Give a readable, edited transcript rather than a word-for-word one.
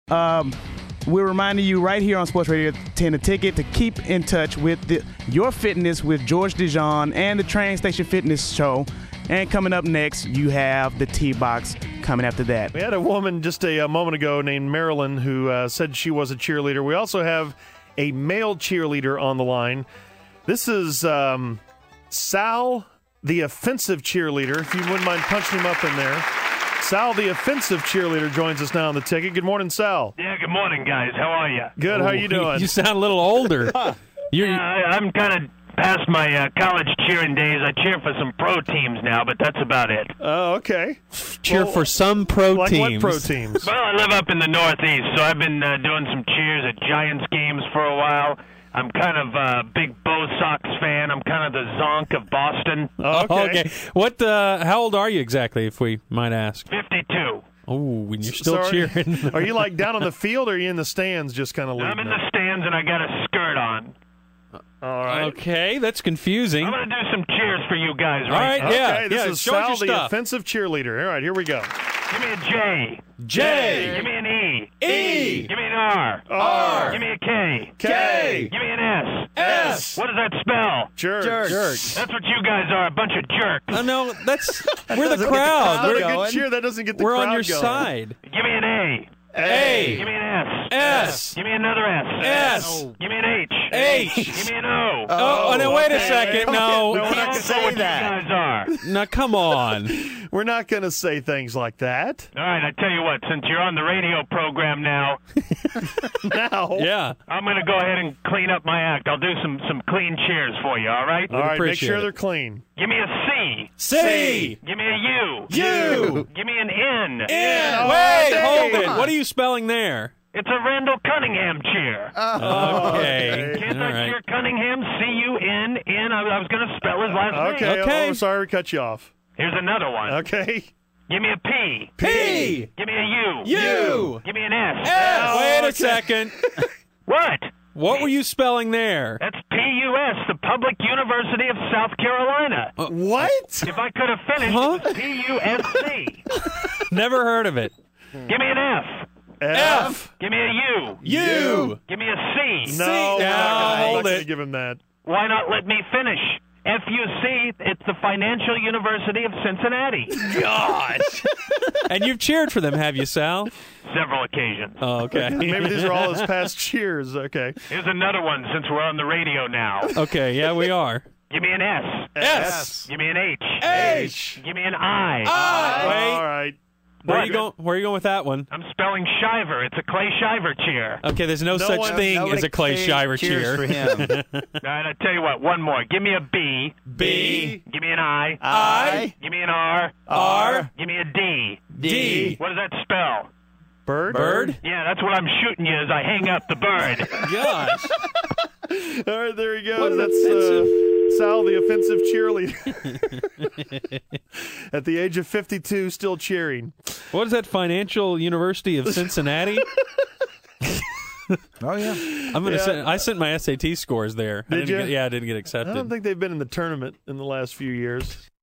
we're reminding you right here on Sports Radio 10 The Ticket to keep in touch with your fitness with George Dijon and the Train Station Fitness Show. And coming up next, you have the T-Box coming after that. We had a woman just a moment ago named Marilyn who said she was a cheerleader. We also have a male cheerleader on the line. This is Sal, the offensive cheerleader. If you wouldn't mind punching him up in there. Sal, the offensive cheerleader, joins us now on the ticket. Good morning, Sal. Yeah, good morning, guys. How are you? Good. How you doing? You sound a little older. I'm kind of past my college cheering days. I cheer for some pro teams now, but that's about it. Oh, okay. Cheer for some pro like teams. What pro teams? Well, I live up in the Northeast, so I've been doing some cheers at Giants games for a while. I'm kind of a big Bo Sox fan. I'm kind of the Zonk of Boston. Okay. What? How old are you exactly, if we might ask? 52. Oh, and you're still cheering. Are you like down on the field, or are you in the stands just kind of I'm in the stands, and I got a skirt on. All right. Okay, that's confusing. I'm going to do some cheers for you guys All right, Okay, this is show us Sal, your the stuff. offensive cheerleader. All right, here we go. Give me a J. J. Give me an E. E. Give me an R. R. Give me a K. K. Give me an S. S. What does that spell? Jerk. That's what you guys are, a bunch of jerks. No, we're the That's crowd. not a We're, good cheer. That doesn't get the we're crowd on your going. side. Give me an A. A. Give me an S. S. Give me another S. S. Give me an H. H. Give me an O. Oh, now wait a okay. second. No, No, we're not gonna say what that. you guys are. now come on. We're not going to say things like that. All right, I tell you what, since you're on the radio program now, Now. Yeah. I'm going to go ahead and clean up my act. I'll do some clean cheers for you, all right? All right, make appreciate sure it. they're clean. Give me a C. C. Give me a U. U. Give me an N. N. Wait, hold it. What are you spelling there? It's a Randall Cunningham cheer. Okay. Can't All I right. cheer Cunningham? C-U-N-N. I was going to spell his last name. Okay. Okay. Oh, sorry we cut you off. Here's another one. Okay. Give me a P. P. Give me a U. U. Give me an S. S. Wait a okay. second. What? What were you spelling there? That's P-U-S, the Public University of South Carolina. What? If I could have finished, Huh? it's P-U-S-C. Never heard of it. Give me an F. F. Give me a U. U. Give me a C. No, Now, we're not hold gonna it. give him that. Why not let me finish? FUC, it's the Financial University of Cincinnati. Gosh. And you've cheered for them, have you, Sal? Several occasions. Oh, okay. Maybe these are all his past cheers. Okay. Here's another one since we're on the radio now. Okay, yeah, we are. Give me an S. S. Give me an H. H. Give me an I. Wait. All right. Where are you going with that one? I'm spelling Shiver. It's a Clay Shiver cheer. Okay, there's no such one- thing Nobody as a Clay Shiver cheers cheer. for him. All right, I'll tell you what. One more. Give me a B. B. Give me an I. I. Give me an R. R. Give me a D. D. What does that spell? Bird. Bird? Yeah, that's what I'm shooting you as I hang up the bird. Gosh. All right, there he goes. What an That's Sal, the offensive cheerleader. At the age of 52, still cheering. What is that, Financial University of Cincinnati? Oh, yeah. I'm gonna send. I sent my SAT scores there. Did you? I didn't get I accepted. don't think they've been in the tournament in the last few years.